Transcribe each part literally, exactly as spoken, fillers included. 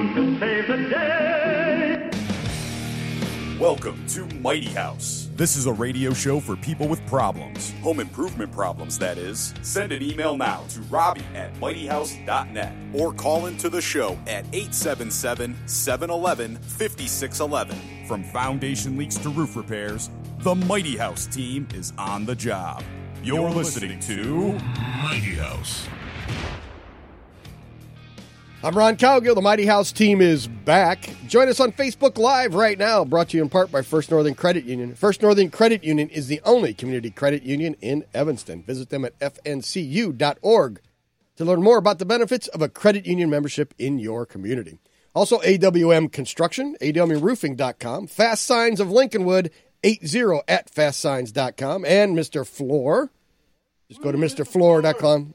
soon to save the day. Welcome to Mighty House. This is a radio show for people with problems. Home improvement problems, that is. Send an email now to Robbie at mighty house dot net or call into the show at eight seven seven, seven one one, five six one one. From foundation leaks to roof repairs, the Mighty House team is on the job. You're, You're listening, listening to Mighty House. I'm Ron Cowgill. The Mighty House team is back. Join us on Facebook Live right now, brought to you in part by First Northern Credit Union. First Northern Credit Union is the only community credit union in Evanston. Visit them at f n c u dot org to learn more about the benefits of a credit union membership in your community. Also, A W M Construction, A W M roofing dot com, Fast Signs of Lincolnwood, eighty at fast signs dot com, and Mister Floor. Just go to Mister Floor dot com.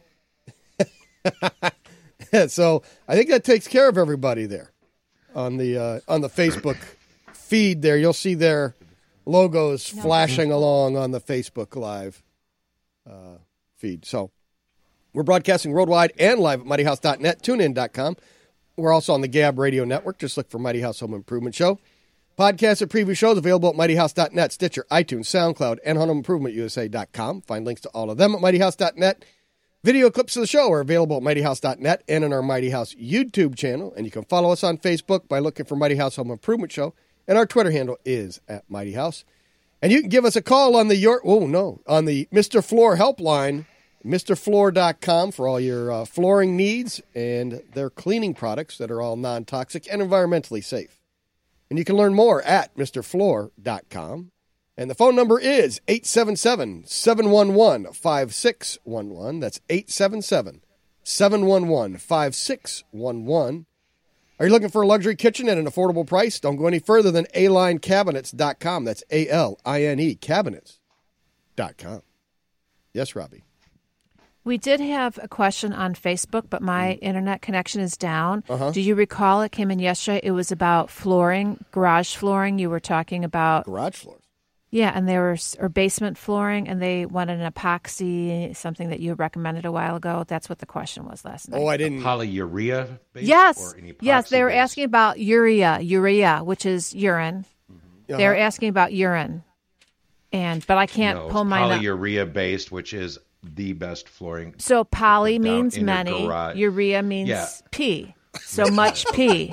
So I think that takes care of everybody there on the uh, on the Facebook feed there. You'll see their logos no. flashing along on the Facebook Live uh, feed. So we're broadcasting worldwide and live at mighty house dot net, tune in dot com. We're also on the Gab Radio Network. Just look for Mighty House Home Improvement Show. Podcasts and preview shows available at mighty house dot net, Stitcher, iTunes, SoundCloud, and home improvement u s a dot com. Find links to all of them at mighty house dot net. Video clips of the show are available at mighty house dot net and on our Mighty House YouTube channel. And you can follow us on Facebook by looking for Mighty House Home Improvement Show. And our Twitter handle is at Mighty House. And you can give us a call on the your oh no on the Mister Floor helpline, Mister Floor dot com, for all your uh, flooring needs and their cleaning products that are all non-toxic and environmentally safe. And you can learn more at Mister Floor dot com. And the phone number is eight seven seven, seven one one, five six one one. That's eight seven seven, seven one one, five six one one. Are you looking for a luxury kitchen at an affordable price? Don't go any further than a line cabinets dot com. That's A L I N E, cabinets dot com. Yes, Robbie. We did have a question on Facebook, but my mm. internet connection is down. Uh-huh. Do you recall it came in yesterday? It was about flooring, garage flooring. You were talking about garage floors. Yeah, and they were or basement flooring, and they wanted an epoxy, something that you recommended a while ago. That's what the question was last night. Oh, I didn't. A polyurea base? Yes, or an yes, they were base? asking about urea, urea, which is urine. Mm-hmm. Uh-huh. They were asking about urine, and but I can't no, pull mine up. Polyurea based, which is the best flooring. So poly means many, urea means yeah. pee. So much pee.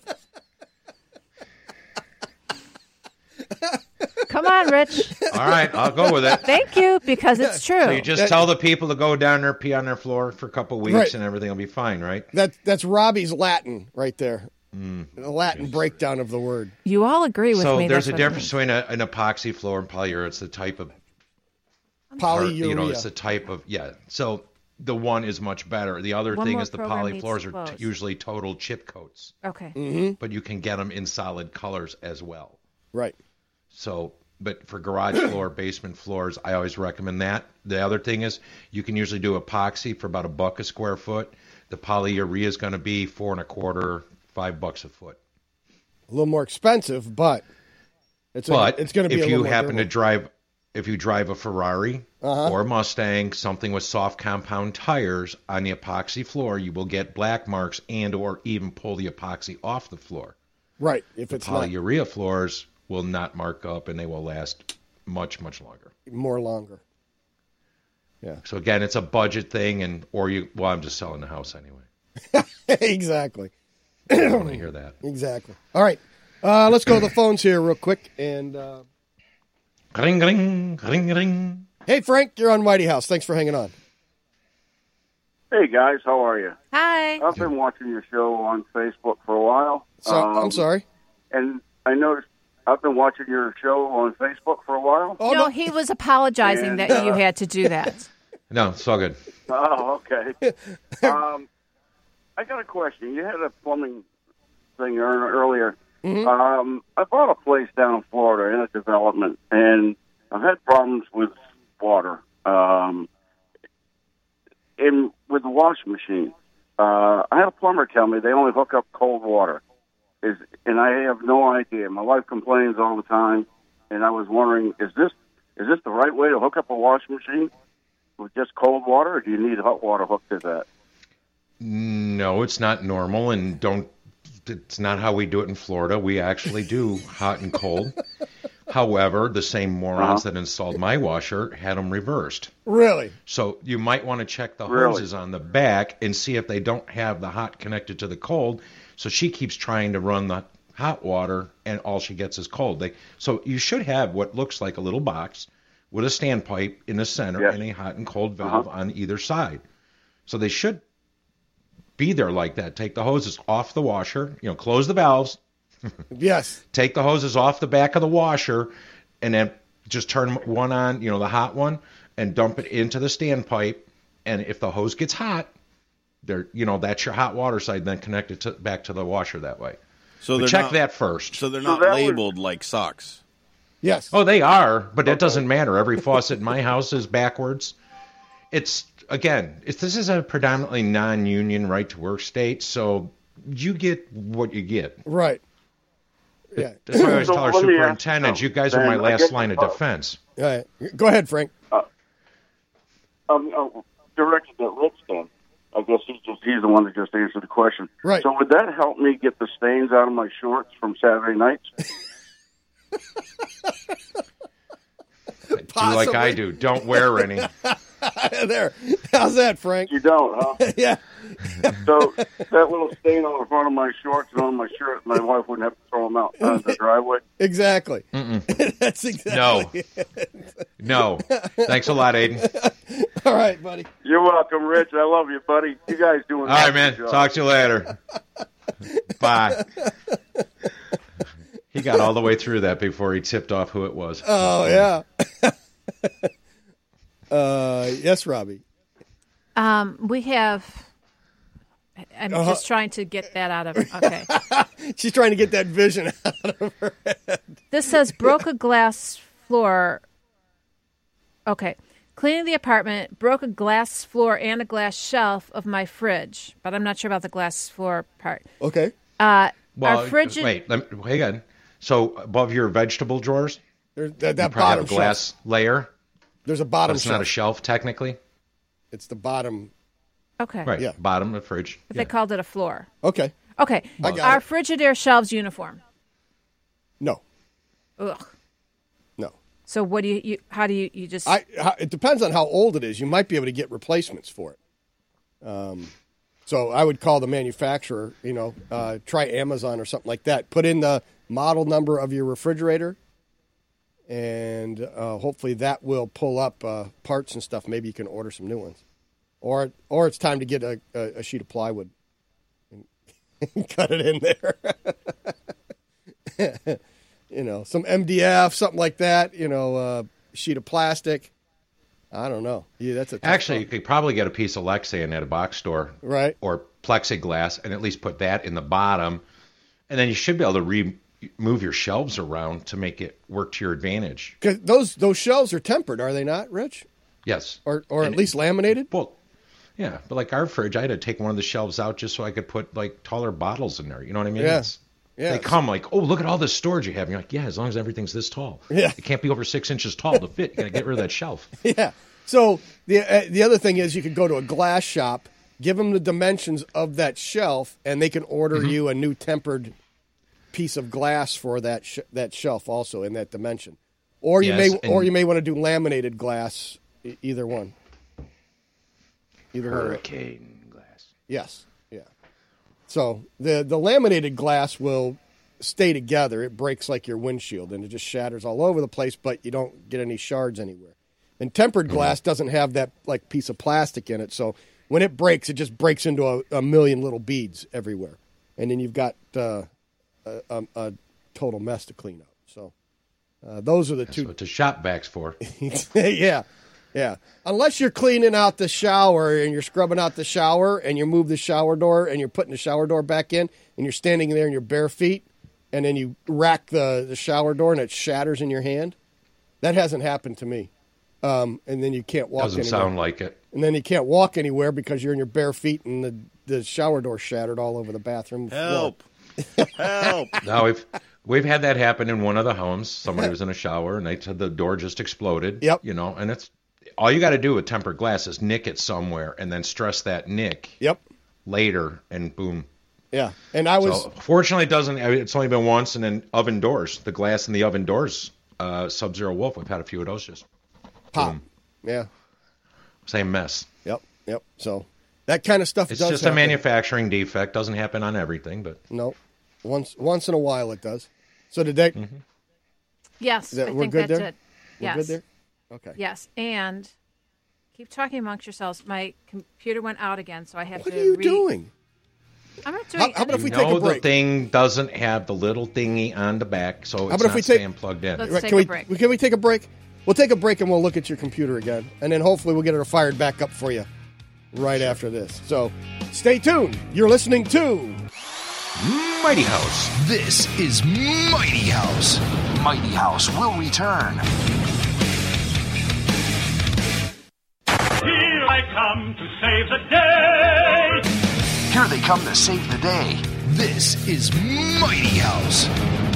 Come on, Rich. All right, I'll go with it. Thank you, because it's true. So you just that, tell the people to go down there, pee on their floor for a couple weeks, right. and everything will be fine, right? That That's Robbie's Latin right there. Mm. The Latin breakdown of the word. You all agree with so me. So there's That's a difference between a, an epoxy floor and polyurea. It's the type of polyurea. You know, it's the type of, yeah. So the one is much better. The other one thing is the poly floors are t- usually total chip coats. Okay. Mm-hmm. But you can get them in solid colors as well. Right. So... But for garage floor, basement floors, I always recommend that. The other thing is you can usually do epoxy for about a buck a square foot. The polyurea is going to be four and a quarter, five bucks a foot. A little more expensive, but it's but a, it's going to be. If a you more happen durable. to drive, if you drive a Ferrari uh-huh. or a Mustang, something with soft compound tires on the epoxy floor, you will get black marks and or even pull the epoxy off the floor. Right. If the it's polyurea not... floors will not mark up, and they will last much, much longer. More longer. Yeah. So again, it's a budget thing, and or you. Well, I'm just selling the house anyway. Exactly. I don't want to hear that. Exactly. All right. Uh, let's go to the phones here real quick. And uh... ring, ring, ring, ring. Hey, Frank, you're on Mighty House. Thanks for hanging on. Hey guys, how are you? Hi. I've been watching your show on Facebook for a while. So um, I'm sorry. And I noticed. I've been watching your show on Facebook for a while. Oh, no, no, he was apologizing and, that uh, you had to do that. No, it's all good. Oh, okay. um, I got a question. You had a plumbing thing earlier. Mm-hmm. Um, I bought a place down in Florida in a development, and I've had problems with water. Um, in with the washing machine, uh, I had a plumber tell me they only hook up cold water. Is, and I have no idea. My wife complains all the time, and I was wondering, is this is this the right way to hook up a washing machine with just cold water, or do you need hot water hooked to that? No, it's not normal, and don't it's not how we do it in Florida. We actually do hot and cold. However, the same morons Uh-huh. that installed my washer had them reversed. Really? So you might want to check the Really? hoses on the back and see if they don't have the hot connected to the cold. So she keeps trying to run the hot water, and all she gets is cold. They, so you should have what looks like a little box with a standpipe in the center Yes. and a hot and cold valve Uh-huh. on either side. So they should be there like that. Take the hoses off the washer, you know, close the valves, Yes. take the hoses off the back of the washer, and then just turn one on, you know, the hot one, and dump it into the standpipe. And if the hose gets hot, there, you know, that's your hot water side. Then connect it to, back to the washer that way. So But they're check not, that first. So they're So not that was- labeled like socks. Yes. Oh, they are, but that doesn't matter. Every faucet in my house is backwards. It's again, it's, this is a predominantly non-union right-to-work state, so you get what you get. Right. Yeah. That's why I always So tell our let me ask superintendents, you, you guys are my Ben, I last guess- line of uh, defense. All right. Go ahead, Frank. Um, uh, directed at Rich then. I guess he's just he's the one that just answered the question. Right. So would that help me get the stains out of my shorts from Saturday nights? Do like I Possibly. do. Don't wear any. There. How's that, Frank? You don't, huh? Yeah. So that little stain on the front of my shorts and on my shirt, my wife wouldn't have to throw them out on the driveway. Exactly. That's exactly. No. No. Thanks a lot, Aiden. All right, buddy. You're welcome, Rich. I love you, buddy. You guys doing All right, a man. good job. Talk to you later. Bye. He got all the way through that before he tipped off who it was. Oh yeah. uh, yes, Robbie. Um, we have. I'm Uh-huh. just trying to get that out of. Okay. She's trying to get that vision out of her head. This says broke a glass floor. Okay. Cleaning the apartment, broke a glass floor and a glass shelf of my fridge, but I'm not sure about the glass floor part. Okay. Uh, Well, our fridge. wait, let me, hang on. So above your vegetable drawers, There's that, you that probably bottom have a glass shelf. layer. There's a But bottom it's shelf. not a shelf technically. It's the bottom. Okay. Right. Yeah. Bottom of the fridge. But Yeah. they called it a floor. Okay. Okay. I got Our it. Frigidaire shelves uniform. No. Ugh. No. So what do you, you how do you, you just. I. How, it depends on how old it is. You might be able to get replacements for it. Um, so I would call the manufacturer. You know, uh, try Amazon or something like that. Put in the model number of your refrigerator, and uh, hopefully that will pull up uh, parts and stuff. Maybe you can order some new ones, or or it's time to get a, a, a sheet of plywood and cut it in there. You know, some M D F, something like that. You know, uh, sheet of plastic. I don't know. Yeah, that's a tough Actually, you call. could probably get a piece of Lexan at a box store, Right. or plexiglass, and at least put that in the bottom, and then you should be able to re- move your shelves around to make it work to your advantage. 'Cause those those shelves are tempered, are they not, Rich? Yes. Or or And- at least laminated? Well, yeah, but like our fridge, I had to take one of the shelves out just so I could put like taller bottles in there. You know what I mean? Yeah. It's- Yeah. They come like, oh, look at all this storage you have. And you're like, yeah, as long as everything's this tall. Yeah. It can't be over six inches tall to fit. You got to get rid of that shelf. Yeah. So the uh, the other thing is you could go to a glass shop, give them the dimensions of that shelf, and they can order Mm-hmm. you a new tempered piece of glass for that sh- that shelf also in that dimension. Or you Yes, may and- or you may want to do laminated glass. E- either one. Either one. Hurricane glass. Yes. Yeah. So the the laminated glass will stay together. It breaks like your windshield, and it just shatters all over the place, but you don't get any shards anywhere. And tempered glass doesn't have that like piece of plastic in it, so when it breaks, it just breaks into a, a million little beads everywhere, and then you've got uh, a, a, a total mess to clean up. So uh, those are the That's two. what the shop vacs for. Yeah. Yeah. Unless you're cleaning out the shower and you're scrubbing out the shower and you move the shower door and you're putting the shower door back in and you're standing there in your bare feet and then you rack the, the shower door and it shatters in your hand. That hasn't happened to me. Um, and then you can't walk Doesn't anywhere. sound like it. And then you can't walk anywhere because you're in your bare feet and the, the shower door shattered all over the bathroom floor. Help. Help. No, we've we've had that happen in one of the homes. Somebody was in a shower and they said the door just exploded. Yep. You know, and it's all you got to do with tempered glass is nick it somewhere and then stress that nick Yep. later, and boom, Yeah, and I was So, fortunately, it doesn't. I mean, it's only been once, and then oven doors, the glass in the oven doors, uh, Sub-Zero Wolf. We've had a few of those. Just pop. boom. Yeah. Same mess. Yep. Yep. So that kind of stuff It's does just happen. a manufacturing defect. Doesn't happen on everything, but No, once once in a while it does. So did that? Mm-hmm. Yes, Is that- I we're think good that's there? it. We're Yes. good there. Okay. Yes, and keep talking amongst yourselves. My computer went out again, so I have What to. are you re- doing? I'm not How, doing. how about if we you take know a break? the thing doesn't have the little thingy on the back, so it's about if not we take- staying plugged in. Let's Right, take can a we break. can we take a break? We'll take a break and we'll look at your computer again, and then hopefully we'll get it fired back up for you right after this. So stay tuned. You're listening to Mighty House. This is Mighty House. Mighty House will return. Here I come to save the day. Here they come to save the day. This is Mighty House.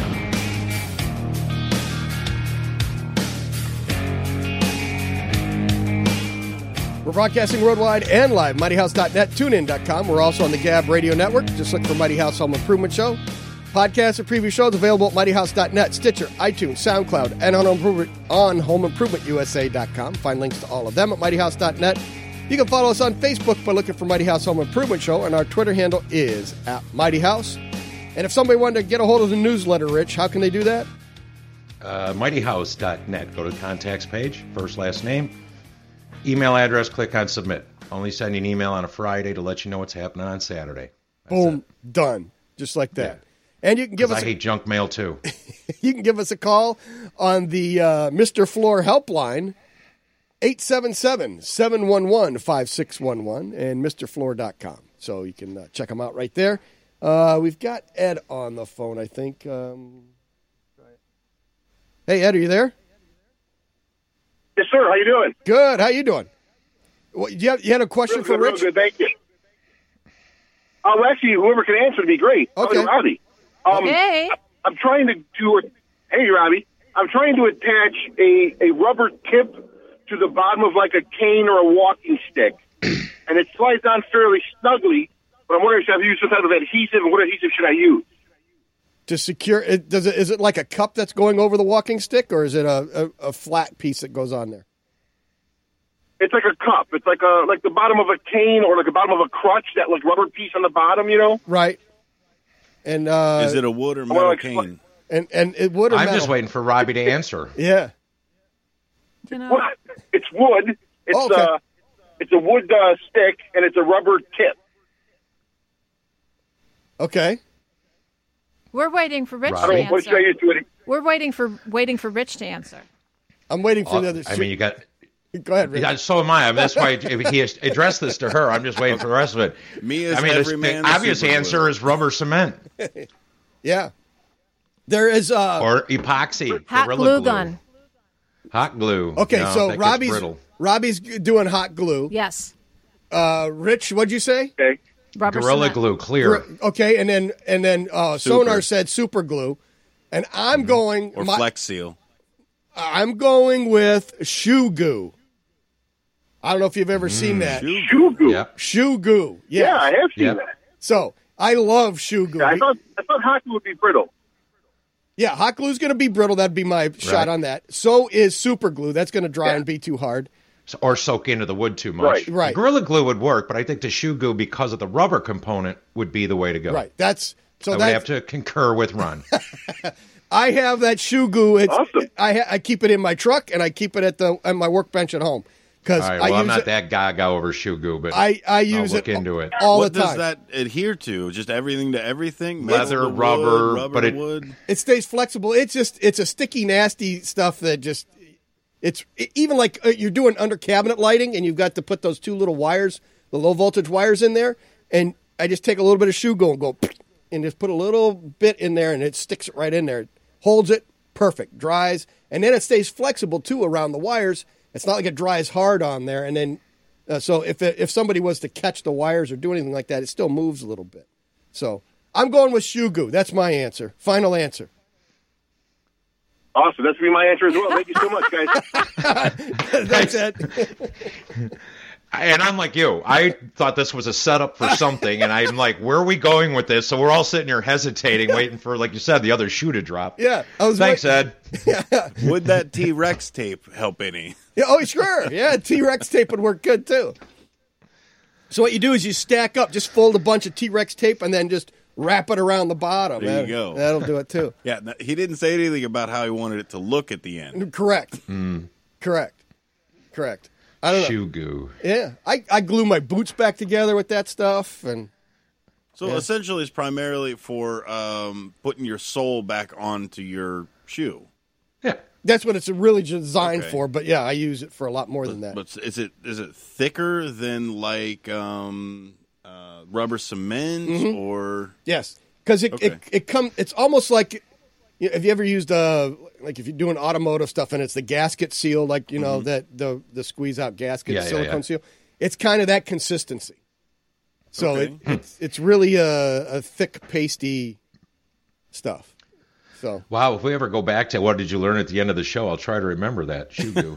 We're broadcasting worldwide and live, mighty house dot net, tune in dot com. We're also on the Gab Radio Network. Just look for Mighty House Home Improvement Show. Podcasts and previous shows available at mighty house dot net, Stitcher, iTunes, SoundCloud, and on home improvement, on home improvement u s a dot com. Find links to all of them at mighty house dot net. You can follow us on Facebook by looking for Mighty House Home Improvement Show, and our Twitter handle is at Mighty House. And if somebody wanted to get a hold of the newsletter, Rich, how can they do that? Uh, mighty house dot net. Go to the contacts page, first, last name, email address, click on submit. Only send you an email on a Friday to let you know what's happening on Saturday. That's Boom, it. done. Just like that. And you can give 'Cause us I a, hate junk mail too. you can give us a call on the uh, Mister Floor helpline, eight seven seven, seven one one, five six one one, and mister floor dot com. So you can uh, check them out right there. Uh, we've got Ed on the phone, I think. Um, hey, Ed, are you there? Yes, sir. How you doing? Good. How you doing? What, you, have, you had a question Real for good, real Rich? good. Thank you. Oh, actually, whoever can answer would be great. Okay. Oh, Robbie. Um, Hey, I'm trying to do. Hey, Robbie. I'm trying to attach a, a rubber tip to the bottom of like a cane or a walking stick, and it slides on fairly snugly. But I'm wondering if I have to use some type of adhesive, and what adhesive should I use? To secure it, does it is it like a cup that's going over the walking stick, or is it a, a, a flat piece that goes on there? It's like a cup. It's like a like the bottom of a cane or like the bottom of a crutch, that like rubber piece on the bottom, you know? Right. And uh, Is it a wood or well, metal like- cane? and and it would. or I'm metal? just waiting for Robbie to answer. Yeah. you know, What? It's wood. It's Oh, okay. uh, it's a wood uh, stick, and it's a rubber tip. Okay. we're waiting for Rich Robbie? I to don't. What should I answer. use to it? We're waiting for waiting for Rich to answer. I'm waiting for Oh, the other. I mean, you got. Go ahead, Rich. Yeah, so am I. I mean, that's why if he addressed this to her. I'm just waiting for the rest of it. Me as I mean, every the, man the the obvious super answer glue. is rubber cement Yeah. There is uh or epoxy, Hot Gorilla glue glue. gun. Hot glue. Okay, No, so that gets Robbie's brittle. Robbie's doing hot glue. Yes, Uh Rich, what'd you say? Okay. rubber Gorilla cement. glue, clear. Okay, and then and then uh Super. Sonar said super glue. And I'm going Or my- Flex Seal? I'm going with shoe goo. I don't know if you've ever seen that. Shoe Shoe goo. Yeah. Shoe goo. Yes. Yeah, I have seen Yeah. that. So I love shoe goo. Yeah, I thought I thought hot glue would be brittle. Yeah, hot glue's going to be brittle. That'd be my shot Right. on that. So is super glue. That's going to dry Yeah. and be too hard. So- or soak into the wood too much. Right, right. Gorilla glue would work, but I think the shoe glue, because of the rubber component, would be the way to go. Right. That's so I would that's have to concur with Ron. I have that shoe goo. It's Awesome. I ha- I keep it in my truck and I keep it at the at my workbench at home because All right. I Well, I'm use not it. that gaga over shoe glue, but I I use I'll look it into it. all What the does time. that adhere to? Just everything to everything? Metal Leather, to wood, rubber, rubber but to it- wood? It stays flexible. It's just it's a sticky, nasty stuff that just it's even like uh, you're doing under cabinet lighting and you've got to put those two little wires, the low voltage wires in there, and I just take a little bit of shoe glue and go and just put a little bit in there and it sticks it right in there, it holds it perfect, dries, and then it stays flexible too around the wires. It's not like it dries hard on there, and then uh, so if it, if somebody was to catch the wires or do anything like that, it still moves a little bit. So I'm going with shoe goo. That's my answer. Final answer. Awesome. That's be my answer as well. Thank you so much, guys. That's it. And I'm like you. I thought this was a setup for something, and I'm like, where are we going with this? So we're all sitting here hesitating, waiting for, like you said, the other shoe to drop. Yeah. I was Thanks, wait- Ed. Yeah. Would that T-Rex tape help any? Yeah, oh, sure. Yeah, T-Rex tape would work good, too. So what you do is you stack up, just fold a bunch of T-Rex tape, and then just wrap it around the bottom. There that, you go. That'll do it, too. Yeah, no, he didn't say anything about how he wanted it to look at the end. Correct. Mm. Correct. Correct. I don't know. Shoe goo. Yeah, I, I glue my boots back together with that stuff, and So yeah. essentially, it's primarily for um, putting your sole back onto your shoe. Yeah. That's what it's really designed Okay. for. But yeah, I use it for a lot more than that. But is it is it thicker than like um, uh, rubber cement Mhm. or? Yes, because it, Okay. it it come. It's almost like, you know, have you ever used uh like if you're doing automotive stuff and it's the gasket seal, like you know Mhm. that the the squeeze out gasket Yeah, yeah, silicone yeah. seal. It's kind of that consistency. So Okay. it, it's it's really a, a thick pasty stuff. So Wow, if we ever go back to what did you learn at the end of the show, I'll try to remember that. Shoe goo.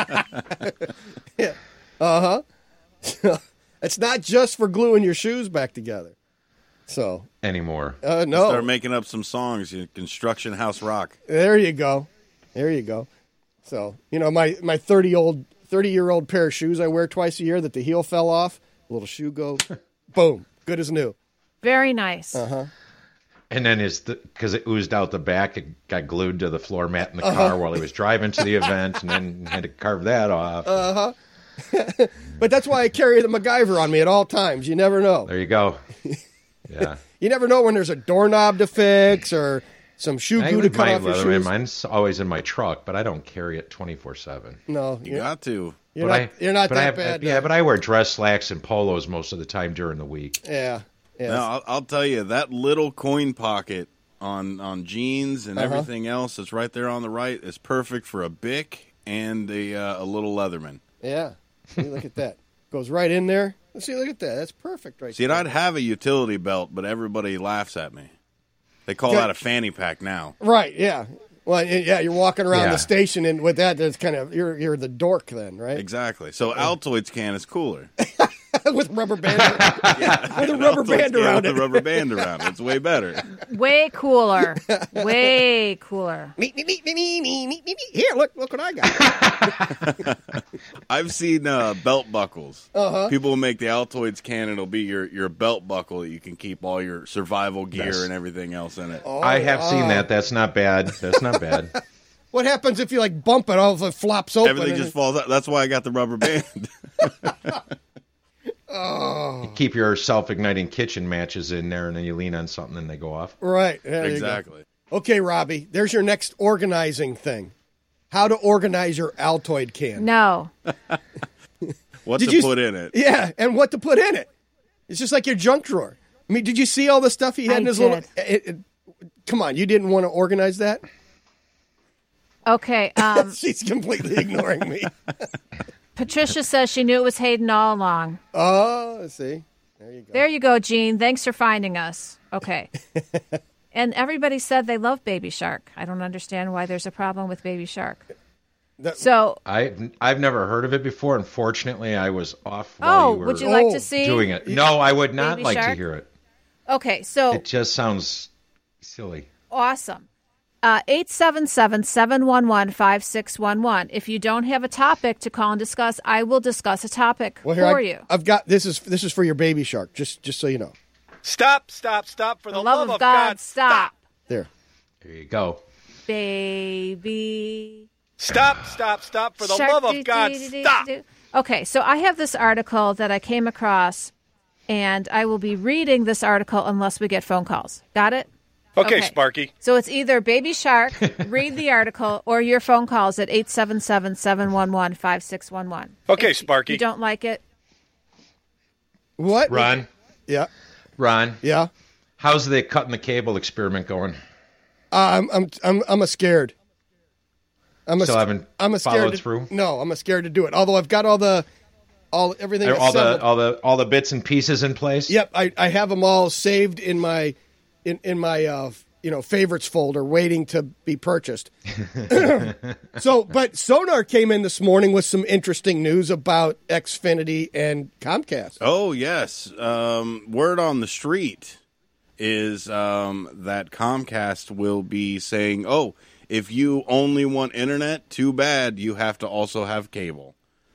yeah, uh huh. It's not just for gluing your shoes back together. So Anymore. uh, no, Start making up some songs. You Construction House Rock. there you go, there you go. So you know my my thirty old thirty year old pair of shoes I wear twice a year that the heel fell off. A little shoe go, boom, good as new. Very nice. Uh huh. And then his, because it oozed out the back, it got glued to the floor mat in the Uh-huh. car while he was driving to the event, and then had to carve that off. Uh huh. But that's why I carry the MacGyver on me at all times. You never know. There you go. Yeah. You never know when there's a doorknob to fix or some shoe I glue to would cut mind off your Leatherman. shoes. Mine's always in my truck, but I don't carry it twenty-four seven. No, You you're, got to. you're But not. I- you're not but that I, bad. Yeah, though. but I wear dress slacks and polos most of the time during the week. yeah, yeah. No, I'll, I'll tell you that little coin pocket on on jeans and Uh-huh. everything else that's right there on the right is perfect for a Bic and a uh, a little Leatherman. Yeah. See, look at that. Goes right in there. See, look at that. That's perfect right See, there. I'd have a utility belt, but everybody laughs at me. They call Yeah. that a fanny pack now. Right, yeah. Well, y- yeah, you're walking around Yeah. the station, and with that, that's kind of you're you're the dork then, right? Exactly. So Altoids can is cooler. With rubber band, with a rubber Altoids band can around with it. a rubber band around it. It's way better. Way cooler. Way cooler. Me, me, me, me, me, me, me, me. Here, look, look what I got. I've seen uh, belt buckles. Uh-huh. People will make the Altoids can, and it'll be your, your belt buckle that you can keep all your survival gear Yes. and everything else in it. Oh, I have seen wow. that. That's not bad. That's not bad. What happens if you like bump it? All of it flops open. Everything and just it- falls out. That's why I got the rubber band. Oh, Keep your self-igniting kitchen matches in there, and then you lean on something, and they go off. right. There you go. Exactly. Okay, Robbie. There's your next organizing thing. How to organize your Altoid can. No. What Did to you- put in it. Yeah, and what to put in it. It's just like your junk drawer. I mean, did you see all the stuff he had I in his did. little? It, it, come on, you didn't want to organize that? Okay. Um, She's completely ignoring me. Patricia says she knew it was Hayden all along. Oh, see, there you go. There you go, Gene. Thanks for finding us. Okay. And everybody said they love Baby Shark. I don't understand why there's a problem with Baby Shark. That- So, I I've never heard of it before. Unfortunately, I was off while oh, you were would you like Oh, to see? doing it. No, I would not Baby like to Shark? hear it. Okay, so It just sounds silly. awesome. Uh, eight seven seven, seven one one, five six one one. If you don't have a topic to call and discuss, I will discuss a topic Well, here for I, you. I've got this is this is for your Baby Shark. Just just so you know. Stop, stop, stop. For the, The love, of God, stop. There. There you go. Baby. Stop, stop, stop. For the Shark, love do, of God, do, do, do, stop. do. Okay, so I have this article that I came across, and I will be reading this article unless we get phone calls. Got it? Okay, Okay. Sparky. So it's either Baby Shark, read the article, or your phone calls at eight seven seven, seven one one, five six one one. Okay, If Sparky. you don't like it, What? Ron, Yeah. Ron, Yeah. how's the cutting the cable experiment going? Uh, I'm I'm I'm I'm a scared. I'm a Still sc- haven't I'm a scared followed to, through? No, I'm a scared to do it. Although I've got all the all everything Are all assembled. the all the all the bits and pieces in place? Yep, I, I have them all saved in my in in my uh, you know, favorites folder waiting to be purchased. So, but Sonar came in this morning with some interesting news about Xfinity and Comcast. Oh, yes. Um, word on the street is um, that Comcast will be saying, oh, if you only want internet, too bad, you have to also have cable.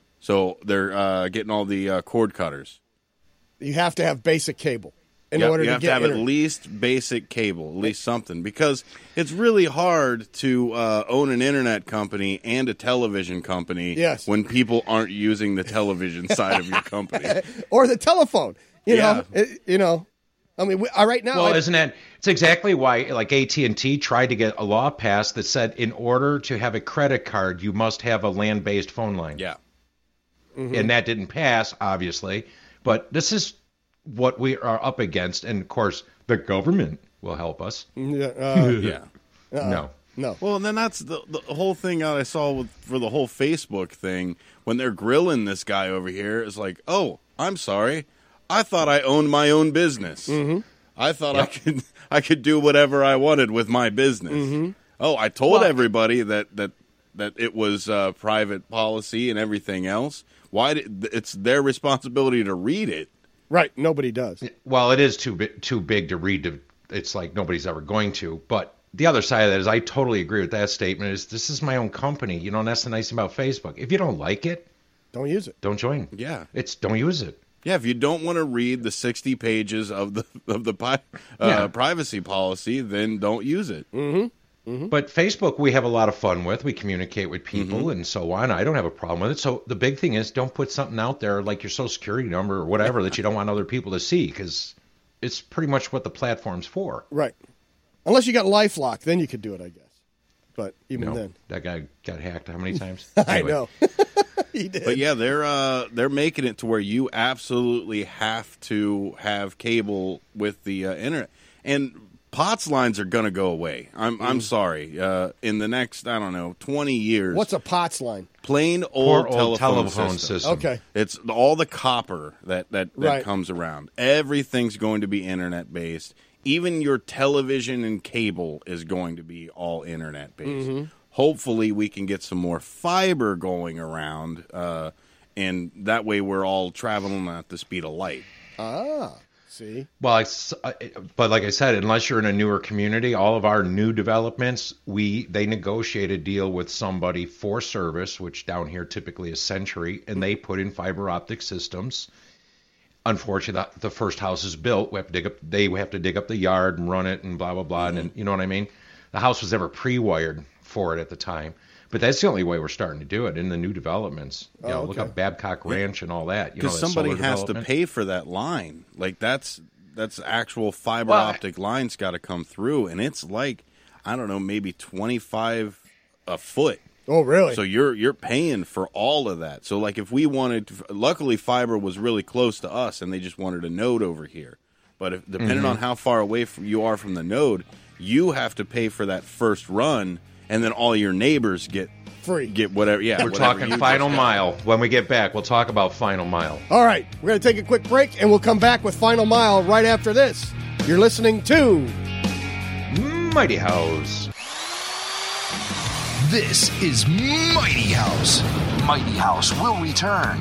So they're uh, getting all the uh, cord cutters. You have to have basic cable in yep, order you to have get to have internet. at least basic cable, at least something, because it's really hard to uh, own an internet company and a television company Yes. when people aren't using the television side of your company. Or the telephone. You Yeah. know, it, you know. I mean, we, uh, right now. Well, I, isn't that it's exactly why like A T and T tried to get a law passed that said in order to have a credit card, you must have a land-based phone line. Yeah. Mm-hmm. And that didn't pass, obviously. But this is what we are up against, and of course, the government will help us. Yeah. Uh, Yeah. uh, No. No. Well, and then that's the, the whole thing out I saw with, for the whole Facebook thing. When they're grilling this guy over here, it's like, oh, I'm sorry. I thought I owned my own business. Mm-hmm. I thought I Yep. could I could do whatever I wanted with my business. Mm-hmm. Oh, I told Well- everybody that, that, that it was uh, private policy and everything else. Why? Did, it's their responsibility to read it. Right. Nobody does. Well, it is too big, too big to read. To, it's like nobody's ever going to. But the other side of that is I totally agree with that statement. Is this is my own company? You know, and that's the nice thing about Facebook. If you don't like it, Don't use it. don't join. Yeah. It's don't use it. Yeah, if you don't want to read the sixty pages of the of the pi- uh, Yeah. privacy policy, then don't use it. Mm-hmm. But Facebook, we have a lot of fun with. We communicate with people Mm-hmm. and so on. I don't have a problem with it. So the big thing is don't put something out there like your social security number or whatever that you don't want other people to see because it's pretty much what the platform's for. Right. Unless you got LifeLock, then you could do it, I guess. But even No, then. that guy got hacked how many times? I Anyway. know. He did. But yeah, they're uh, they're making it to where you absolutely have to have cable with the uh, internet, and P O T S lines are going to go away. I'm I'm sorry. Uh, in the next I don't know twenty years, What's a P O T S line? plain old, Poor old telephone, telephone system. system. Okay. It's all the copper that that, that Right. comes around. Everything's going to be internet based. Even your television and cable is going to be all internet based. Mm-hmm. Hopefully, we can get some more fiber going around, uh, and that way we're all traveling at the speed of light. Ah, see? Well, I s- I- but like I said, unless you're in a newer community, all of our new developments, we they negotiate a deal with somebody for service, which down here typically is Century, and they put in fiber optic systems. Unfortunately, the, the first house is built. We have to dig up. They have to dig up the yard and run it and blah blah blah. And then, you know what I mean? The house was never pre-wired for it at the time, but that's the only way we're starting to do it in the new developments. You Oh, know, look okay. up Babcock Ranch and all that. You know, Because that somebody solar has to development. pay for that line. Like that's that's actual fiber Well, I- optic lines got to come through, and it's like I don't know, maybe twenty five a foot. Oh, really? So you're you're paying for all of that. So like if we wanted, to, luckily fiber was really close to us, and they just wanted a node over here. But if, depending Mm-hmm. on how far away from you are from the node, you have to pay for that first run, and then all your neighbors get Free. get whatever. Yeah, We're whatever talking you final just got. mile. When we get back, we'll talk about final mile. All right. We're going to take a quick break, and we'll come back with Final Mile right after this. You're listening to... Mighty House. This is Mighty House. Mighty House will return.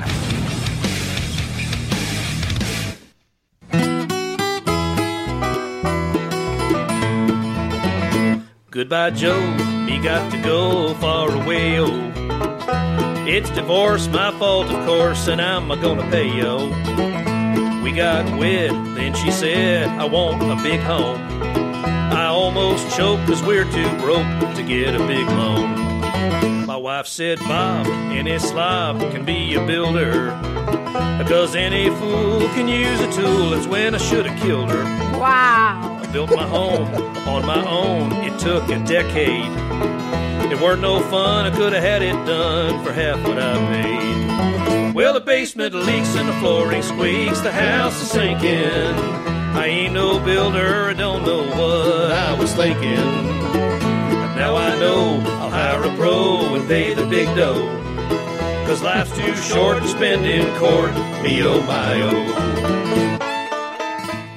Goodbye, Joe. Me got to go far away, oh. It's divorce, my fault, of course, and I'm a gonna pay, yo. We got wed, then she said, I want a big home. I almost choked cause we're too broke to get a big loan. My wife said, Bob, any slob can be a builder. Because any fool can use a tool, that's when I should have killed her. Wow. I built my home on my own, it took a decade. It weren't no fun, I could have had it done for half what I paid. Well, the basement leaks and the flooring squeaks, the house is sinking. I ain't no builder, I don't know what I was thinking. But now I know I'll hire a pro and pay the big dough. Cause life's too short to spend in court, me oh my oh.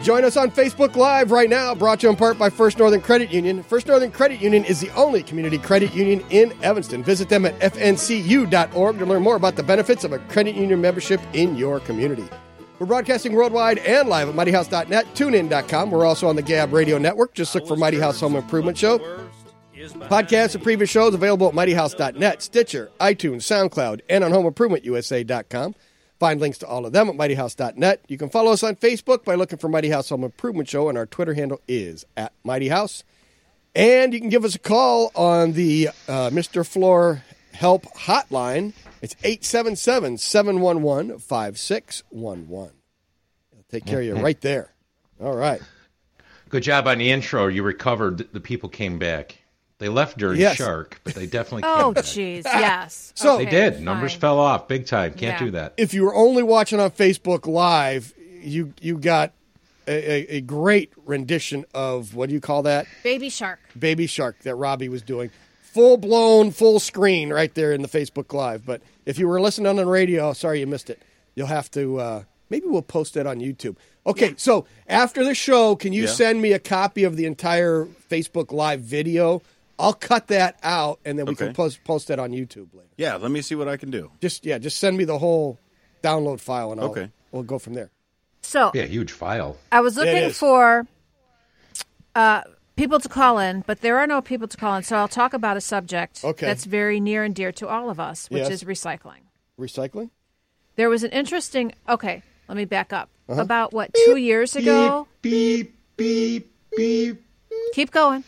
Join us on Facebook Live right now, brought to you in part by First Northern Credit Union. First Northern Credit Union is the only community credit union in Evanston. Visit them at f n c u dot org to learn more about the benefits of a credit union membership in your community. We're broadcasting worldwide and live at mighty house dot net, tune in dot com. We're also on the Gab Radio Network. Just look for Mighty House Home Improvement Show. Podcasts and previous shows available at mighty house dot net, Stitcher, iTunes, SoundCloud, and on home improvement u s a dot com. Find links to all of them at mighty house dot net. You can follow us on Facebook by looking for Mighty House Home Improvement Show, and our Twitter handle is at Mighty House. And you can give us a call on the uh, Mister Floor Help Hotline. It's eight seven seven, seven one one, five six one one. I'll take care of you right there. All right. Good job on the intro. You recovered. The people came back. They left during Yes. Shark, but they definitely came Oh, back. jeez, yes. So- Okay, They did. fine. Numbers fell off big time. Can't Yeah. do that. If you were only watching on Facebook Live, you you got a, a, a great rendition of, what do you call that? Baby Shark. Baby Shark that Robbie was doing. Full blown, full screen right there in the Facebook Live. But if you were listening on the radio, sorry you missed it. You'll have to, uh, maybe we'll post that on YouTube. Okay, so after the show, can you Yeah. send me a copy of the entire Facebook Live video? I'll cut that out, and then we can Okay. post post that on YouTube later. Yeah, let me see what I can do. Just yeah, just send me the whole download file, and I'll, Okay. we'll go from there. So Yeah, huge file. I was It looking is. for uh, people to call in, but there are no people to call in. So I'll talk about a subject Okay. that's very near and dear to all of us, which Yes. is recycling. Recycling? There was an interesting. Okay, let me back up. Uh-huh. About what two years ago? Beep, beep, beep. Keep going.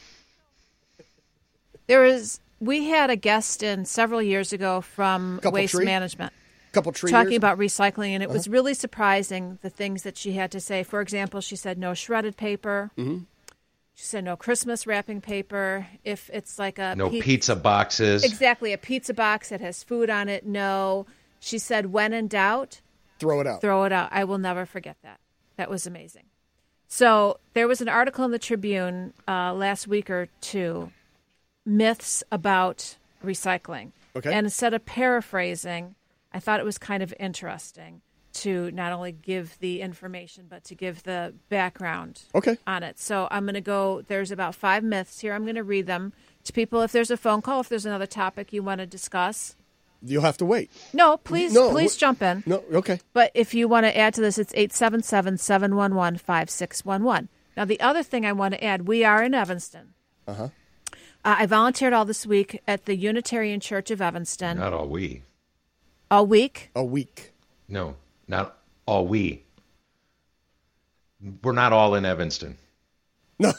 There was. We had a guest in several years ago from Couple Waste tree? Management. Couple tree talking years? about recycling, and it was really surprising the things that she had to say. For example, she said no shredded paper. Mm-hmm. She said no Christmas wrapping paper. If it's like a No pi- pizza boxes. exactly a pizza box that has food on it. No, she said when in doubt, Throw it out. throw it out. I will never forget that. That was amazing. So there was an article in the Tribune uh, last week or two, myths about recycling. Okay. And instead of paraphrasing, I thought it was kind of interesting to not only give the information, but to give the background Okay. on it. So I'm going to go, there's about five myths here. I'm going to read them to people. If there's a phone call, if there's another topic you want to discuss. You'll have to wait. No, please, No, please wh- jump in. No, okay. But if you want to add to this, it's eight seven seven, seven one one, five six one one. Now, the other thing I want to add, we are in Evanston. Uh-huh. Uh, I volunteered all this week at the Unitarian Church of Evanston. Not all we. All week? A week. No, not all we. We're not all in Evanston. No.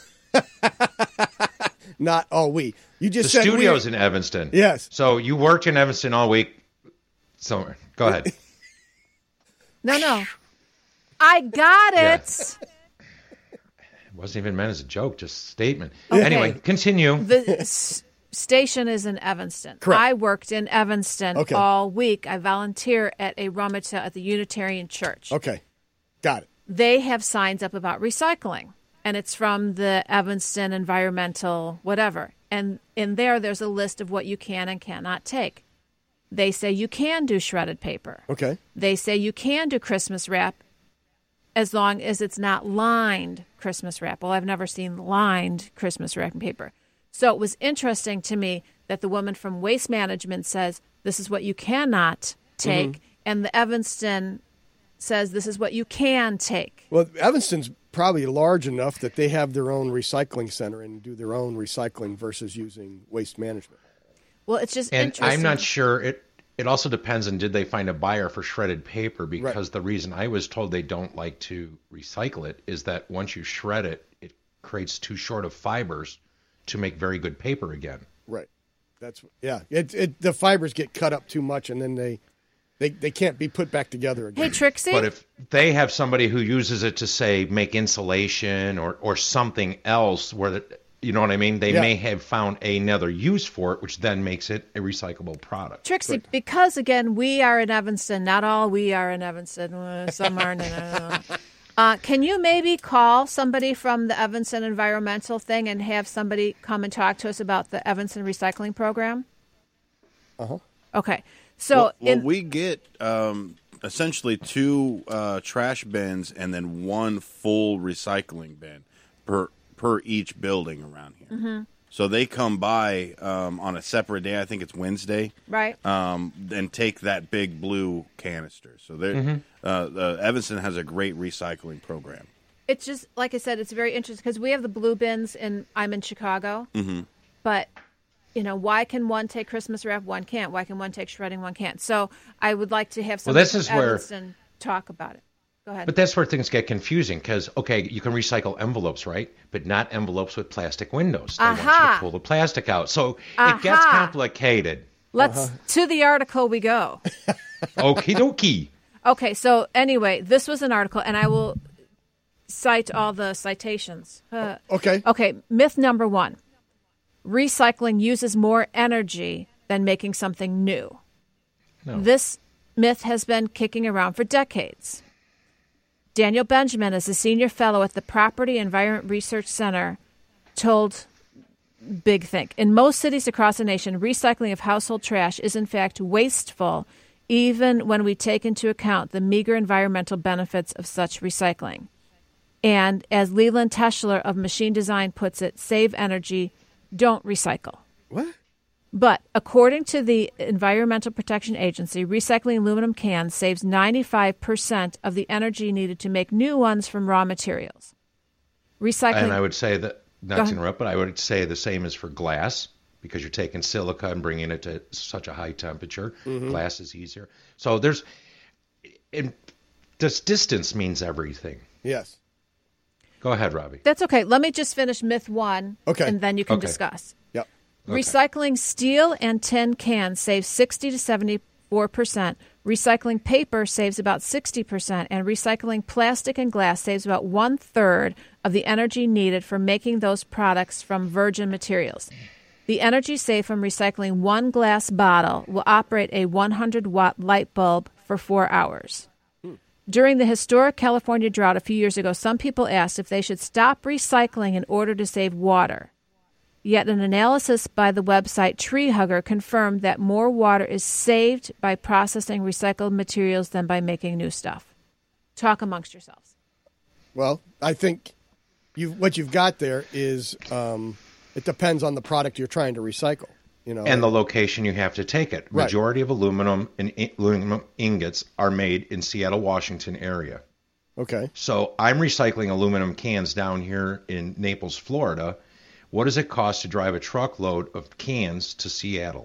Not all we. You The just said studio's we. in Evanston. Yes. So you worked in Evanston all week. Somewhere. Go ahead. No, no. I got Yeah. it. It wasn't even meant as a joke, just a statement. Okay. Anyway, continue. The s- station is in Evanston. Correct. I worked in Evanston Okay. all week. I volunteer at a rummage at the Unitarian Church. Okay. Got it. They have signs up about recycling, and it's from the Evanston Environmental whatever. And in there, there's a list of what you can and cannot take. They say you can do shredded paper. Okay. They say you can do Christmas wrap as long as it's not lined Christmas wrap. Well, I've never seen lined Christmas wrapping paper. So it was interesting to me that the woman from Waste Management says this is what you cannot take, Mm-hmm. and the Evanston says this is what you can take. Well, Evanston's probably large enough that they have their own recycling center and do their own recycling versus using Waste Management. Well, it's just And interesting. I'm not sure. It it also depends on did they find a buyer for shredded paper, because the reason I was told they don't like to recycle it is that once you shred it, it creates too short of fibers to make very good paper again. Right. That's yeah. It it the fibers get cut up too much and then they they, they can't be put back together again. Hey, Trixie. But if they have somebody who uses it to say make insulation or or something else where the, you know what I mean, they Yeah. may have found another use for it, which then makes it a recyclable product. Trixie, because again, we are in Evanston. Not all we are in Evanston. Uh, Some aren't. In, uh, uh, can you maybe call somebody from the Evanston Environmental thing and have somebody come and talk to us about the Evanston Recycling Program? Uh huh. Okay. So well, well, in, we get um, essentially two uh, trash bins and then one full recycling bin per per each building around here. Mm-hmm. So they come by um, on a separate day. I think it's Wednesday, Right. Um, and take that big blue canister. So they Mhm. uh, uh, Evanston has a great recycling program. It's just, like I said, it's very interesting because we have the blue bins, and I'm in Chicago. Mm-hmm. But, you know, why can one take Christmas wrap, one can't? Why can one take shredding, one can't? So I would like to have Well, someone this from is where- Evanston talk about it. Go ahead. But that's where things get confusing because, okay, you can recycle envelopes, right? But not envelopes with plastic windows. They want you Aha. to pull the plastic out. So Aha. it gets complicated. Let's, Uh-huh. to the article we go. Okie dokie. Okay, so anyway, this was an article, and I will cite all the citations. Uh, okay. Okay, myth number one. Recycling uses more energy than making something new. No. This myth has been kicking around for decades. Daniel Benjamin, as a senior fellow at the Property Environment Research Center, told Big Think. In most cities across the nation, recycling of household trash is in fact wasteful, even when we take into account the meager environmental benefits of such recycling. And as Leland Teschler of Machine Design puts it, save energy, don't recycle. What? But according to the Environmental Protection Agency, recycling aluminum cans saves ninety-five percent of the energy needed to make new ones from raw materials. Recycling. And I would say that, Go not ahead. to interrupt, but I would say the same is for glass because you're taking silica and bringing it to such a high temperature. Mhm. Glass is easier. So there's, in, this distance means everything. Yes. Go ahead, Robbie. That's okay. Let me just finish myth one, Okay. and then you can Okay. discuss. Yep. Okay. Recycling steel and tin cans saves sixty to seventy-four percent. Recycling paper saves about sixty percent. And recycling plastic and glass saves about one-third of the energy needed for making those products from virgin materials. The energy saved from recycling one glass bottle will operate a one hundred watt light bulb for four hours. During the historic California drought a few years ago, some people asked if they should stop recycling in order to save water. Yet an analysis by the website Tree Hugger confirmed that more water is saved by processing recycled materials than by making new stuff. Talk amongst yourselves. Well, I think you what you've got there is um, it depends on the product you're trying to recycle. You know, And the location you have to take it. Right. Majority of aluminum and i- aluminum ingots are made in Seattle, Washington area. Okay. So I'm recycling aluminum cans down here in Naples, Florida. What does it cost to drive a truckload of cans to Seattle?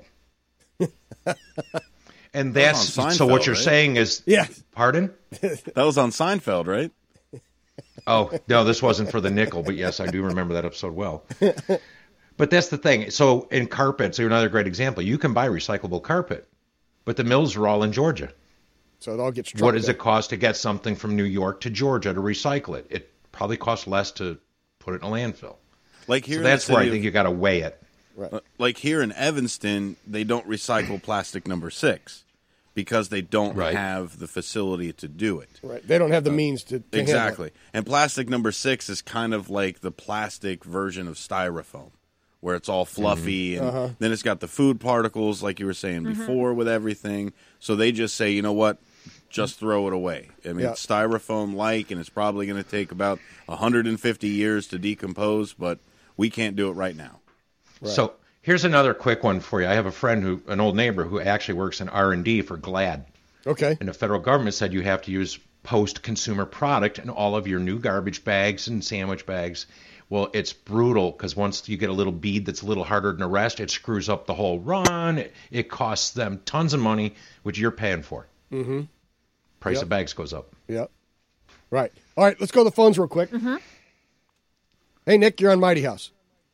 And that's That was on so what Seinfeld, you're right? saying is, Yeah. pardon? That was on Seinfeld, right? Oh, no, this wasn't for the nickel, but yes, I do remember that episode well. But that's the thing. So in carpets, another great example, you can buy recyclable carpet, but the mills are all in Georgia. So it all gets What trucked does in. it cost to get something from New York to Georgia to recycle it? It probably costs less to put it in a landfill. Like here, So in the that's where I city think of- you got to weigh it. Uh, Like here in Evanston, they don't recycle plastic number six because they don't Right. have the facility to do it. Right. They don't have the means to, to handle it. Exactly. And plastic number six is kind of like the plastic version of styrofoam, where it's all fluffy and Uh-huh. then it's got the food particles, like you were saying before, with everything. So they just say, you know what? Just throw it away. I mean, Yeah. it's styrofoam-like, and it's probably going to take about one hundred fifty years to decompose, but we can't do it right now. So here's another quick one for you. I have a friend who, an old neighbor, who actually works in R and D for GLAD. Okay. And the federal government said you have to use post-consumer product in all of your new garbage bags and sandwich bags. Well, it's brutal because once you get a little bead that's a little harder than the rest, it screws up the whole run. It, it costs them tons of money, which you're paying for. Mm-hmm. Price Yep. of bags goes up. Yep. Right. All right, let's go to the phones real quick. Mm-hmm. Hey, Nick, you're on Mighty House.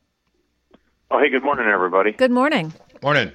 Oh, hey, good morning, everybody. Good morning. Morning.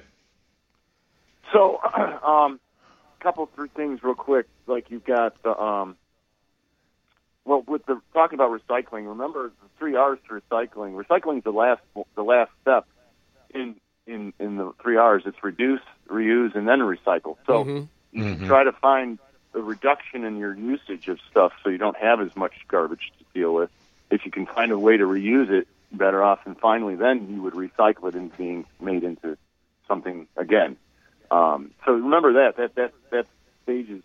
So, um, a couple three things real quick. Like you've got the, um, well, with the talking about recycling. Remember the three R's to recycling. Recycling is the last the last step in in in the three R's. It's reduce, reuse, and then recycle. So Mhm. you Mhm. can try to find a reduction in your usage of stuff, so you don't have as much garbage to deal with. If you can find a way to reuse it, better off. And finally, then you would recycle it into being made into something again. Um, so remember that that that that stage is, you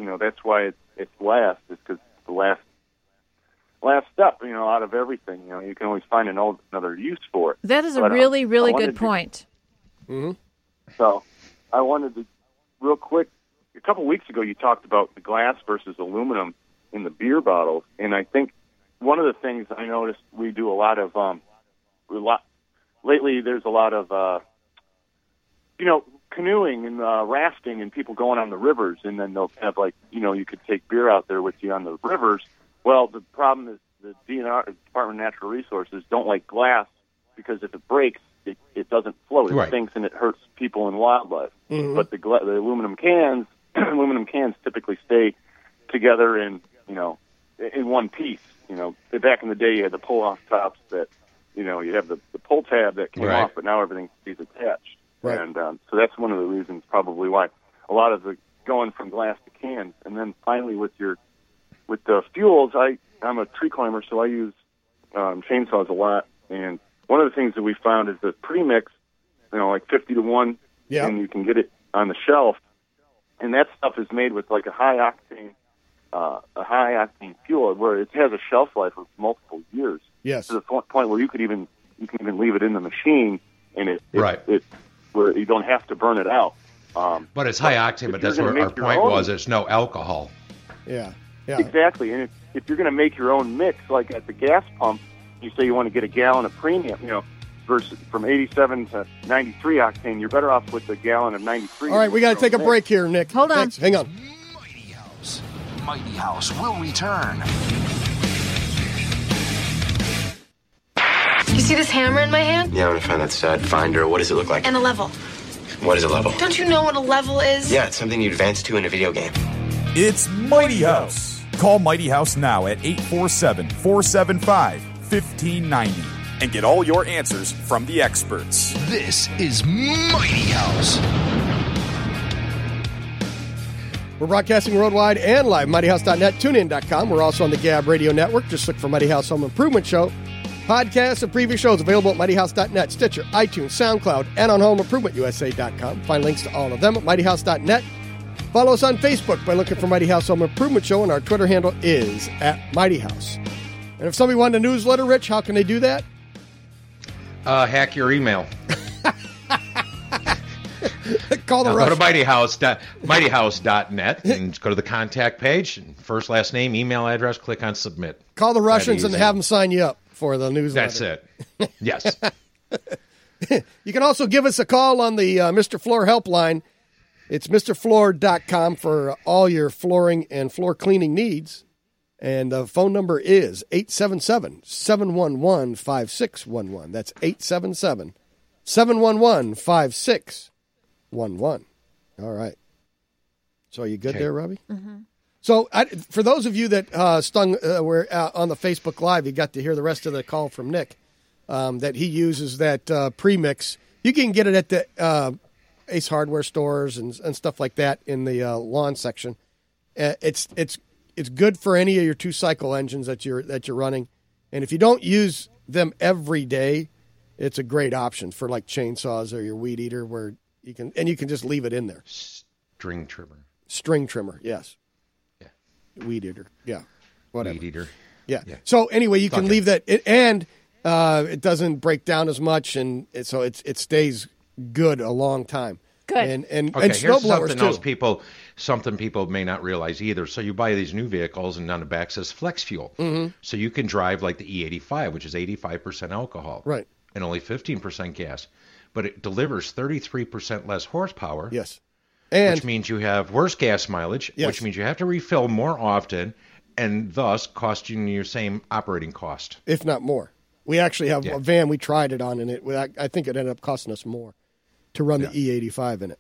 you know, that's why it's it's last. Is because it's the last last step. You know, out of everything, you know, you can always find an old, another use for it. That is a But, um, really, really I wanted good to- point. Mm-hmm. So I wanted to, real quick, a couple weeks ago you talked about the glass versus aluminum in the beer bottles, and I think one of the things I noticed we do a lot of, um, a lot, lately there's a lot of, uh, you know, canoeing and uh, rafting and people going on the rivers, and then they'll have, like, you know, you could take beer out there with you on the rivers. Well, the problem is the D N R, Department of Natural Resources, don't like glass because if it breaks, it, it doesn't float. It Right. sinks and it hurts people and wildlife. Mhm. But the, gla- the aluminum cans, aluminum cans typically stay together in, you know, in one piece. You know, back in the day, you had the pull-off tops that, you know, you have the, the pull tab that came Right. off, but now everything stays attached. Right. And um, so that's one of the reasons probably why a lot of the going from glass to cans. And then finally with your with the fuels, I I'm a tree climber, so I use um, chainsaws a lot. And one of the things that we found is that premix, you know, like fifty to one, Yeah. and you can get it on the shelf. And that stuff is made with like a high octane, uh, a high octane fuel, where it has a shelf life of multiple years. Yes. To the po- point where you could even you can even leave it in the machine, and it, it Right. it where you don't have to burn it out. Um, But it's high octane, if but you're that's gonna where our make your point own- was. It's no alcohol. Yeah. Yeah. Exactly, and if, if you're going to make your own mix, like at the gas pump, you say you want to get a gallon of premium, you know, versus from eighty-seven to ninety-three octane, you're better off with a gallon of ninety-three. All right, we got to take a break here, Nick. Hold on. Thanks. Hang on. Mighty House. Mighty House will return. You see this hammer in my hand? Yeah, I'm gonna find that stud finder. What does it look like? And a level. What is a level? Don't you know what a level is? Yeah, it's something you advance to in a video game. It's Mighty House. Call Mighty House now at eight four seven, four seven five, one five nine zero and get all your answers from the experts. This is Mighty House. We're broadcasting worldwide and live, mighty house dot net, tune in dot com. We're also on the Gab Radio Network. Just look for Mighty House Home Improvement Show. Podcasts and previous shows available at mighty house dot net, Stitcher, iTunes, SoundCloud, and on home improvement u s a dot com. Find links to all of them at mighty house dot net. Follow us on Facebook by looking for Mighty House Home Improvement Show, and our Twitter handle is at Mighty House. And if somebody wanted a newsletter, Rich, how can they do that? Uh, hack your email. Call the Now, go to Russians. mighty house dot mighty house dot net and go to the contact page. And first, last name, email address, click on submit. Call the Russians That and easy. have them sign you up for the newsletter. That's it. Yes. You can also give us a call on the uh, Mister Floor helpline. It's Mr Floor dot com for all your flooring and floor cleaning needs. And the phone number is eight seven seven, seven one one, five six one one. That's eight seven seven, seven one one, five six one one. All right. So are you good Okay. there, Robbie? Mm-hmm. So I, for those of you that uh, stung uh, were uh, on the Facebook Live, you got to hear the rest of the call from Nick, um, that he uses that uh, premix. You can get it at the uh, Ace Hardware stores and, and stuff like that in the uh, lawn section. Uh, it's it's it's good for any of your two cycle engines that you're that you're running, and if you don't use them every day, it's a great option for like chainsaws or your weed eater, where you can and you can just leave it in there. String trimmer. String trimmer, yes. Yeah. Weed eater, yeah. Whatever. Weed eater. Yeah. Yeah. So anyway, you can Okay. leave that, it, and uh, it doesn't break down as much, and it, so it's it stays good a long time. Good. And and, Okay, and here's snowblowers something too. else people something people may not realize either. So you buy these new vehicles, and on the back says flex fuel. Mm-hmm. So you can drive like the E eighty-five, which is eighty-five percent alcohol, Right. and only fifteen percent gas, but it delivers thirty-three percent less horsepower. Yes. And which means you have worse gas mileage, Yes. which means you have to refill more often, and thus costing you your same operating cost. if not more, we actually have Yeah. a van we tried it on, and it I, I think it ended up costing us more to run Yeah. the E eighty-five in it.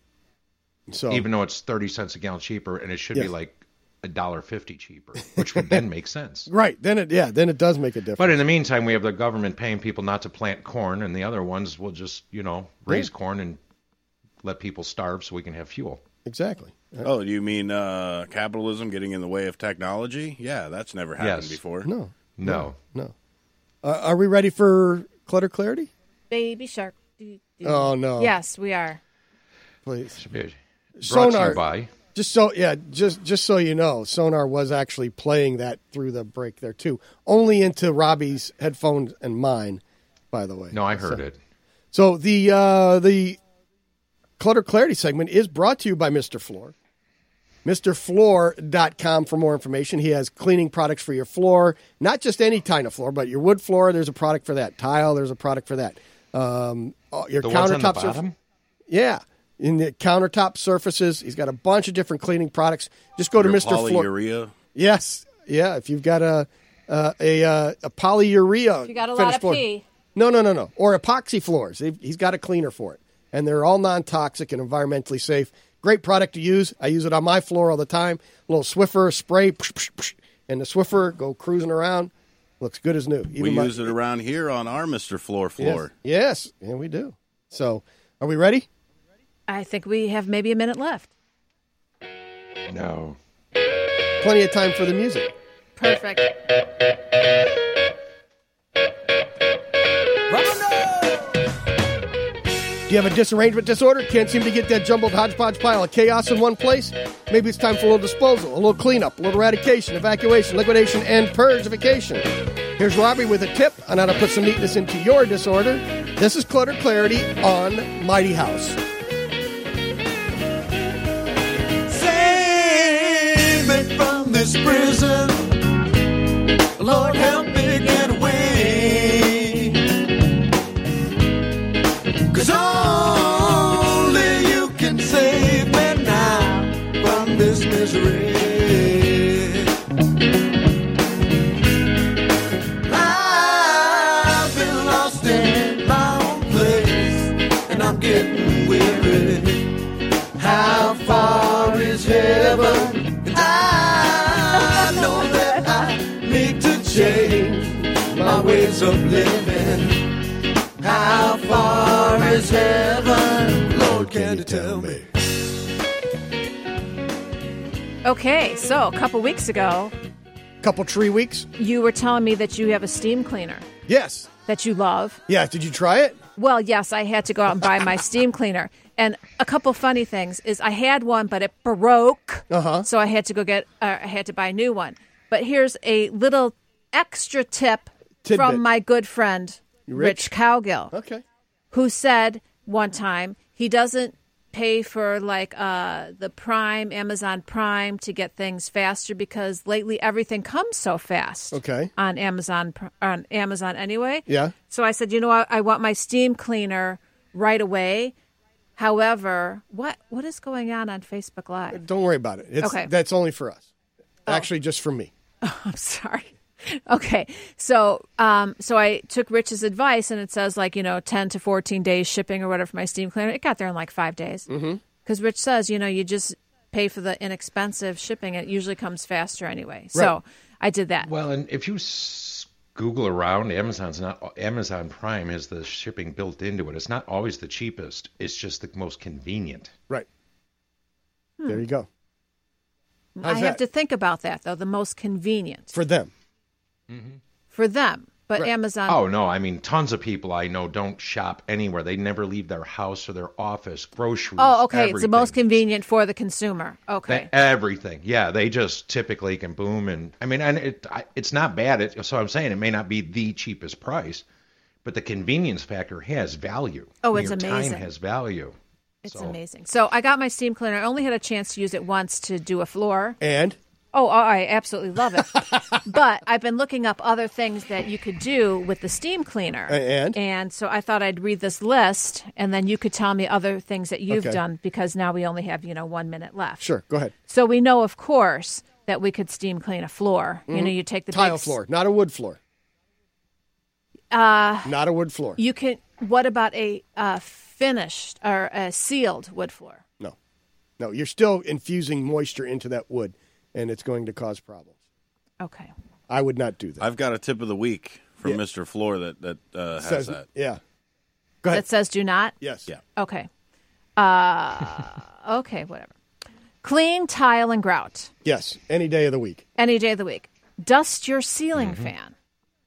So Even though it's thirty cents a gallon cheaper, and it should Yes. be like a dollar fifty cheaper, which would then make sense. right then it yeah then it does make a difference. But in the meantime, we have the government paying people not to plant corn, and the other ones will just, you know, raise Yeah. corn and let people starve so we can have fuel. Exactly. Oh, do you mean uh, capitalism getting in the way of technology? Yeah, that's never happened Yes. before. No. No. No. Uh, are we ready for clutter clarity? Baby shark. Do, do. Oh, no. Yes, we are. Please. Brought to Sonar. you by Just so yeah, just just so you know, Sonar was actually playing that through the break there too. Only into Robbie's headphones and mine, by the way. No, I heard so, it. So the uh, the Clutter Clarity segment is brought to you by Mister Floor. Mister Floor dot com for more information. He has cleaning products for your floor, not just any kind of floor, but your wood floor. There's a product for that. Tile, there's a product for that. Um, your the countertop ones on the surf- bottom? Yeah. In the countertop surfaces, he's got a bunch of different cleaning products. Just go to Your Mister Floor. polyurea? Yes, yeah. If you've got a uh, a uh, a polyurea, If you got a lot finished of floor. pee. No, no, no, no. Or epoxy floors. They've- He's got a cleaner for it, and they're all non-toxic and environmentally safe. Great product to use. I use it on my floor all the time. A little Swiffer spray, psh, psh, psh, and the Swiffer go cruising around. Looks good as new. We my- use it around here on our Mister Floor floor. Yes, yes, yeah, we do. So, are we ready? I think we have maybe a minute left. No. Plenty of time for the music. Perfect. Do you have a disarrangement disorder? Can't seem to get that jumbled hodgepodge pile of chaos in one place? Maybe it's time for a little disposal, a little cleanup, a little eradication, evacuation, liquidation, and purgification. Here's Robbie with a tip on how to put some neatness into your disorder. This is Clutter Clarity on Mighty House. Save me from this prison. Lord, help me get away. 'Cause only you can save me now from this misery. I've been lost in my own place, and I'm getting weary. How far is heaven? And I know that I need to change my ways of living. How far is heaven? Lord, can you tell me? Okay, so a couple weeks ago, Couple tree weeks? you were telling me that you have a steam cleaner Yes. that you love. Yeah, did you try it? Well, yes, I had to go out and buy my steam cleaner. And a couple funny things is I had one, but it broke. Uh-huh. So I had to go get, uh, I had to buy a new one. But here's a little extra tip Tidbit. from my good friend, Rich? Rich Cowgill, Okay. who said one time he doesn't pay for like uh, the Prime, Amazon Prime to get things faster because lately everything comes so fast. Okay. On Amazon, on Amazon anyway. Yeah. So I said, you know what? I want my steam cleaner right away. However, what what is going on on Facebook Live? Don't worry about it. It's, Okay. That's only for us. Actually, just for me. I'm sorry. Okay, so um, so I took Rich's advice, and it says like you know ten to fourteen days shipping or whatever for my steam cleaner. It got there in like five days. Mm-hmm. Because Rich says you know you just pay for the inexpensive shipping. It usually comes faster anyway. So Right. I did that. Well, and if you s- Google around, Amazon's not Amazon Prime has the shipping built into it. It's not always the cheapest. It's just the most convenient. Right. Hmm. There you go. I How's have that? to think about that though. The most convenient For them. for them, but Right. Amazon. Oh, no. I mean, tons of people I know don't shop anywhere. They never leave their house or their office, groceries. Oh, okay. It's the everything. most convenient for the consumer. Okay. They- everything. Yeah, they just typically can boom. And I mean, and it, I, it's not bad. It, so I'm saying it may not be the cheapest price, but the convenience factor has value. Oh, And it's your amazing. Time has value. It's So- amazing. So I got my steam cleaner. I only had a chance to use it once to do a floor. And? Oh, I absolutely love it. But I've been looking up other things that you could do with the steam cleaner. And? And so I thought I'd read this list, and then you could tell me other things that you've Okay. done, because now we only have, you know, one minute left. Sure, go ahead. So we know, of course, that we could steam clean a floor. You know, Mhm. you take the Tile big s- floor, not a wood floor. Uh, Not a wood floor. you can. What about a uh, finished or a sealed wood floor? No. No, you're still infusing moisture into that wood, and it's going to cause problems. Okay. I would not do that. I've got a tip of the week from Yeah. Mister Floor that that uh, has Says- that. Yeah. Go ahead. That says do not? Yes. Yeah. Okay. Uh, okay, whatever. Clean tile and grout Yes, any day of the week. any day of the week. Dust your ceiling Mm-hmm. fan.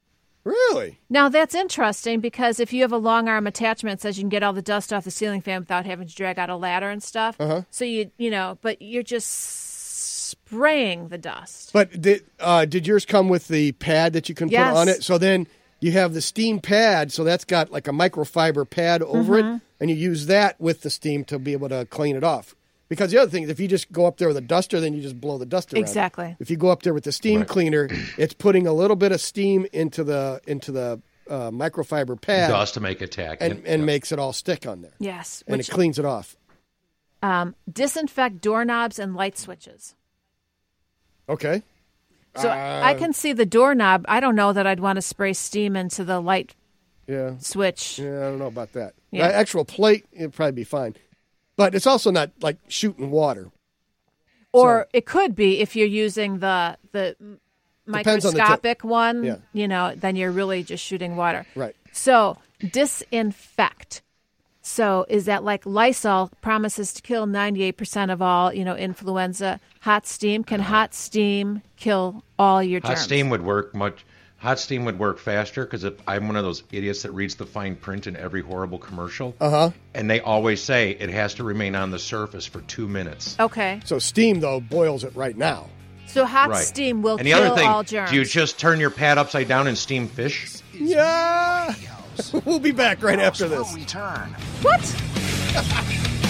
Really? Now, that's interesting because if you have a long arm attachment, it says you can get all the dust off the ceiling fan without having to drag out a ladder and stuff. Uh-huh. So, you you know, but you're just spraying the dust. But did, uh, did yours come with the pad that you can Yes. put on it? So then you have the steam pad, so that's got like a microfiber pad over Mhm. it, and you use that with the steam to be able to clean it off. Because the other thing is if you just go up there with a duster, then you just blow the dust around. Exactly. If you go up there with the steam cleaner, it's putting a little bit of steam into the into the uh, microfiber pad. Dust to make it tack. And, Yep. and Yep. makes it all stick on there. Yes. And which- it cleans it off. Um, disinfect doorknobs and light switches. Okay. So Uh, I can see the doorknob. I don't know that I'd want to spray steam into the light Yeah. switch. Yeah, I don't know about that. Yeah. The actual plate, it'd probably be fine. But it's also not like shooting water. Or it could be if you're using the the m- Depends on the tip. microscopic one, Yeah. you know, then you're really just shooting water. Right. So disinfect. So is that like Lysol promises to kill ninety-eight percent of all, you know, influenza? Hot steam, can hot steam kill all your Hot germs? steam would work much. Hot steam would work faster because I'm one of those idiots that reads the fine print in every horrible commercial. Uh-huh. And they always say it has to remain on the surface for two minutes. Okay. So steam, though, boils it right now. So hot Right. steam will And the kill other thing, all germs. do you just turn your pad upside down and steam fish? Yeah. We'll be back right after this. We'll return. What?